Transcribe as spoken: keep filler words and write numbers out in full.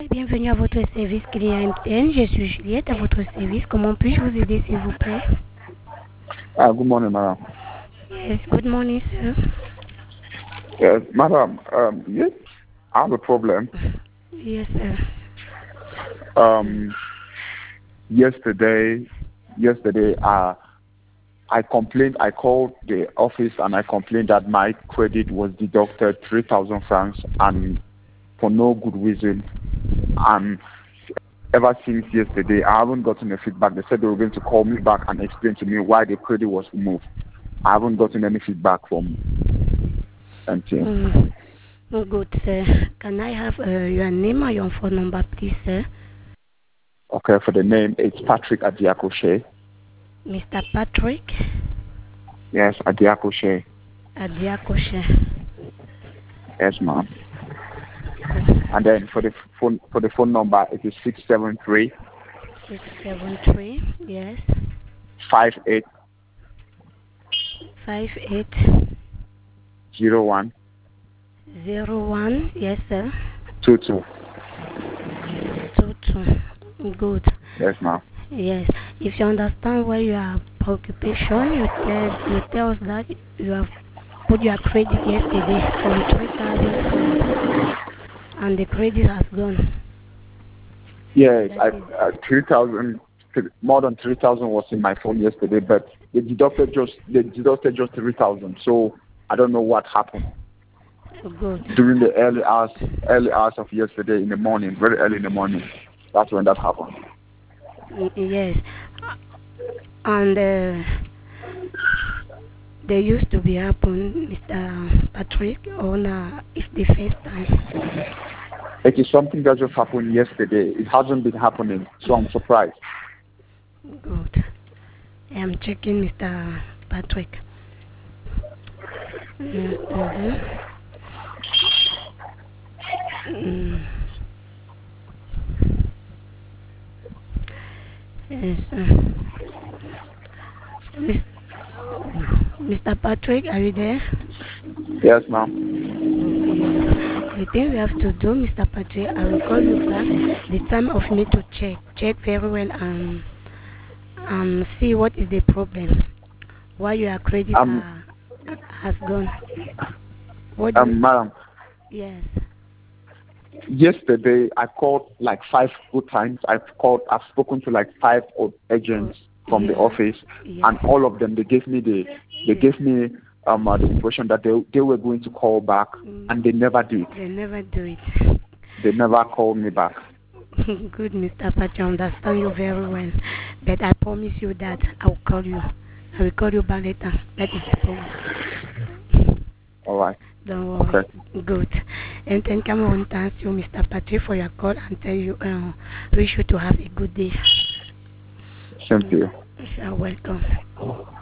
Bienvenue à votre service client M T N. Je suis Juliette à votre service. Comment puis-je vous aider, s'il vous plaît? Uh, good morning, madam. Yes, good morning, sir. Yes, madam. Um, yes, I have a problem. Yes, sir. Um, yesterday, yesterday, uh, I complained. I called the office and I complained that my credit was deducted three thousand francs and for no good reason. And ever since yesterday, I haven't gotten a feedback. They said they were going to call me back and explain to me why the credit was removed. I haven't gotten any feedback from M T N. Mm. Good, sir. Can I have uh, your name or your phone number, please, sir? Okay, for the name, it's Patrick Adiakoshe. Mister Patrick? Yes, Adiakoshe. Adiakoshe. Yes, ma'am. And then for the phone for the phone number, it is six seven three. Six seven three. Yes. Five eight. Five eight. Zero one. Zero one. Yes, sir. Two two. Two two. Good. Yes, ma'am. Yes. If you understand why you are preoccupation, you tell you tell us that you have put your credit yesterday from three thousand and the credit has gone. Yes, I uh, three thousand more than three thousand was in my phone yesterday, but they deducted just they deducted just three thousand. So I don't know what happened. Good. During the early hours early hours of yesterday in the morning, very early in the morning. That's when that happened. Yes. And uh, they used to be happen, Mister Patrick, on uh, if the first time. It is something that just happened yesterday. It hasn't been happening, so I'm surprised. Good. I'm checking Mister Patrick. Mm-hmm. Mm. Yes, uh, Mister Patrick, are you there? Yes, ma'am. The thing we have to do, Mister Patrick, I will call you back. The time of me to check, check very well and um see what is the problem. Why your credit um, uh, has gone. What um, you... madam. Yes. Yesterday, I called like five good times. I've called. I've spoken to like five agents oh, from yeah. the office, Yes. and all of them they gave me the they gave me um uh, the impression that they they were going to call back, mm. and they never did. They never do it. They never called me back. Good, Mister Patrick, I understand you very well, but I promise you that I will call you. I will call you back later. That is the promise. All right. Don't worry. Okay. Good. And then come on, thank you, Mister Patrick, for your call and tell you, uh, wish you to have a good day. Same to you. You're welcome.